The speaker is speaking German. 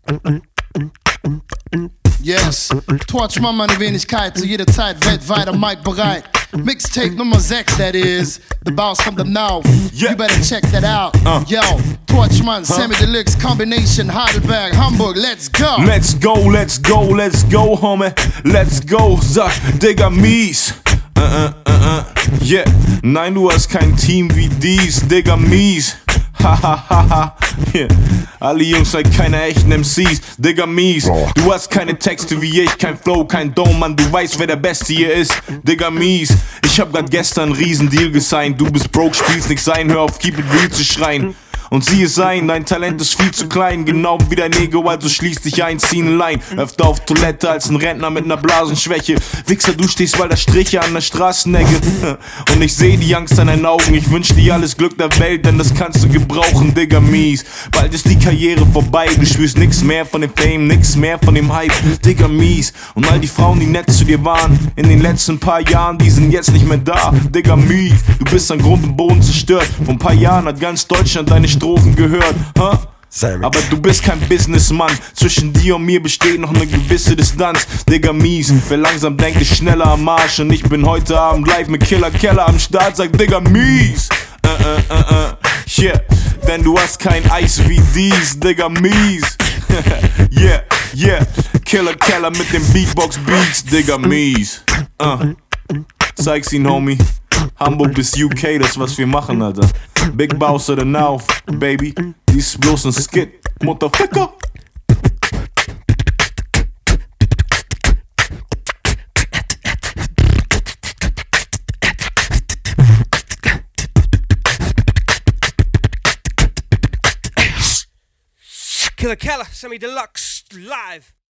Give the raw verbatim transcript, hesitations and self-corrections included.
Yes, Torch mal meine Wenigkeit, zu jeder Zeit weltweit am Mic bereit. Mixtape Nummer sechs, that is the boss from the north. Yeah. You better check that out. Uh. Yo, Torchman, huh? Sammy Deluxe combination, Heidelberg, Hamburg, let's go. Let's go, let's go, let's go, homie. Let's go, sag, Digga, mies. Uh, uh, uh, uh. Yeah, nein, du hast kein Team wie dies, Digga, mies. Hahaha, yeah. Alle Jungs seid keine echten M Cs, Digga, mies. Du hast keine Texte wie ich, kein Flow, kein Dome, Mann. Du weißt, wer der Beste hier ist, Digga, mies. Ich hab grad gestern einen Riesendeal gesigned. Du bist broke, spielst nix sein, hör auf, keep it real zu schreien. Und sieh es ein, dein Talent ist viel zu klein, genau wie dein Ego, also schließ dich ein, zieh ne Line. Öfter auf Toilette als ein Rentner mit ner Blasenschwäche. Wichser, du stehst weil da Striche an der Straßenecke. Und ich seh die Angst an deinen Augen, ich wünsch dir alles Glück der Welt, denn das kannst du gebrauchen, Digga, mies. Bald ist die Karriere vorbei, du spürst nix mehr von dem Fame, nix mehr von dem Hype, Digga, mies. Und all die Frauen, die nett zu dir waren, in den letzten paar Jahren, die sind jetzt nicht mehr da, Digga, mies. Du bist an Grund und Boden zerstört, vor ein paar Jahren hat ganz Deutschland deine Strophen gehört, huh? Aber du bist kein Businessmann. Zwischen dir und mir besteht noch eine gewisse Distanz, Digga, mies. Wer langsam denkt, ist schneller am Arsch. Und ich bin heute Abend live mit Killer Keller am Start, sag, Digga, mies. Uh, uh, uh, uh. Yeah, denn du hast kein Eis wie dies, Digga, mies. Yeah, yeah, Killer Keller mit den Beatbox Beats, Digga, mies. Uh. Zeig's ihn, Homie. Hamburg bis U K, das was wir machen, Alter. Big Boss of the North, baby. Dies ist bloß ein Skit, Motherfucker. Killer Keller, Sammy Deluxe, live.